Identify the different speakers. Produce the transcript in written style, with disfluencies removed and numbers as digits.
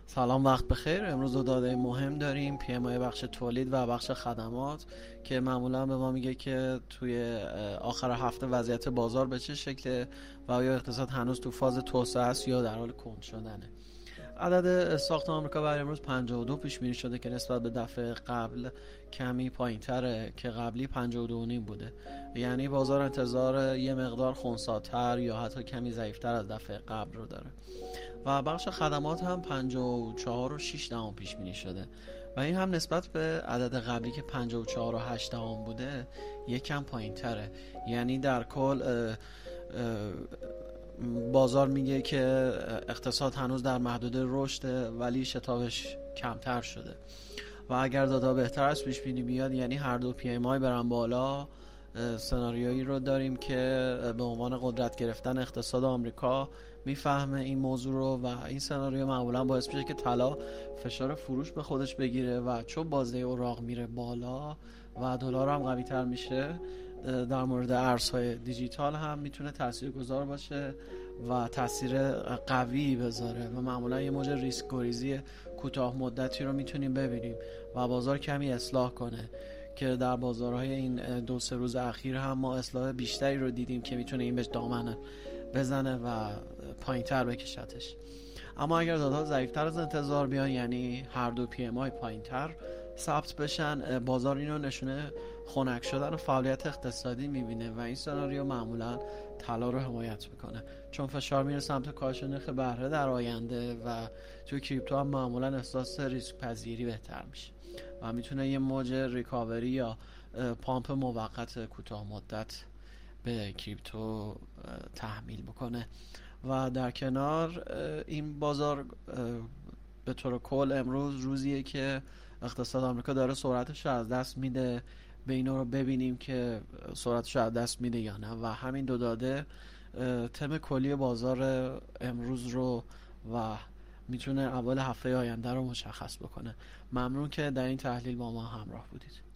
Speaker 1: سلام، وقت بخیر. امروز دو داده مهم داریم: پی ام آی بخش تولید و بخش خدمات که معمولا به ما میگه که توی آخر هفته وضعیت بازار به چه شکله و آیا اقتصاد هنوز تو فاز توسعه است یا در حال کند شدنه. عدد ساخت آمریکا برای امروز 52 پیش بینی شده که نسبت به دفعه قبل کمی پایین‌تره که قبلی 52.5 بوده. یعنی بازار انتظار یه مقدار خنثی‌تر یا حتی کمی ضعیف‌تر از دفعه قبل رو داره. و بخش خدمات هم 54 و 6 دهم پیش بینی شده و این هم نسبت به عدد قبلی که 54 و 8 دهم بوده یکم پایین تره. یعنی در کل بازار میگه که اقتصاد هنوز در محدوده رشد ولی شتابش کمتر شده و اگر دادا بهتر از پیش بینی بیاد، یعنی هر دو پی ام آی برن بالا، سناریویی رو داریم که به عنوان قدرت گرفتن اقتصاد آمریکا میفهمه این موضوع رو و این سناریو معمولا باعث میشه که طلا فشار فروش به خودش بگیره و چون بازده اوراق میره بالا و دلار هم قوی تر میشه، در مورد ارزهای دیجیتال هم میتونه تاثیرگذار باشه و تاثیر قوی بذاره و معمولا یه موج ریسک گریزی کوتاه مدتی رو میتونیم ببینیم و بازار کمی اصلاح کنه که در بازارهای این دو سه روز اخیر هم ما اصلاح بیشتری رو دیدیم که میتونه این بهش دامنه بزنه و پایین تر بکشتش. اما اگر دادها ضعیفتر از انتظار بیان، یعنی هر دو پی ام آی پایین تر ثبت بشن، بازار اینو نشونه خنک شدن و فعالیت اقتصادی میبینه و این سناریو معمولا طلا رو حمایت میکنه چون فشار میره سمت کاهش نرخ بهره در آینده و توی کریپتو هم معمولا احساس ریسک پذیری بهتر میشه و میتونه یه موج ریکاوری یا پامپ موقت کوتاه مدت به کریپتو تحمیل بکنه. و در کنار این بازار به طور کل امروز روزیه که اقتصاد آمریکا داره سرعتش رو از دست میده. به اینا رو ببینیم که سرعتش رو از دست میده یا نه و همین دو داده تم کلی بازار امروز رو و میتونه اول هفته آینده رو مشخص بکنه. ممنون که در این تحلیل با ما همراه بودید.